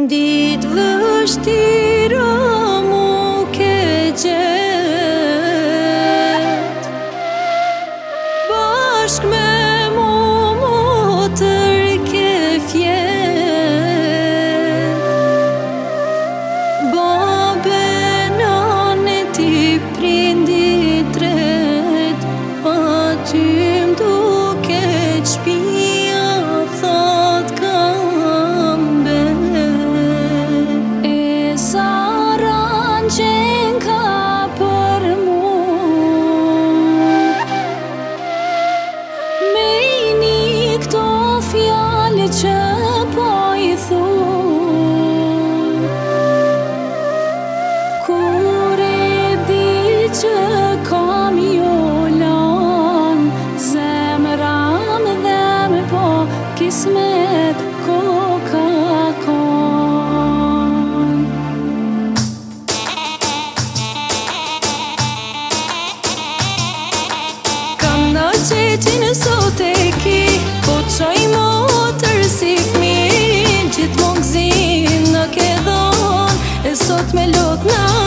Ditë vështira mu ke gjetë, bashk me mu motër ke fjetë. Babe nane ti prindi tret, pa ty m'duke qpia thot kam bet. E saran qen ka për mu, me ini këto fjallë që po i thu. Kur e di që kam jo lan, zemra më dhem po kismet ko ka kon. Kam në qetin sot e ki, po qoj motër si fmi, gjithmonë gzin në ke dhon, e sot me lot na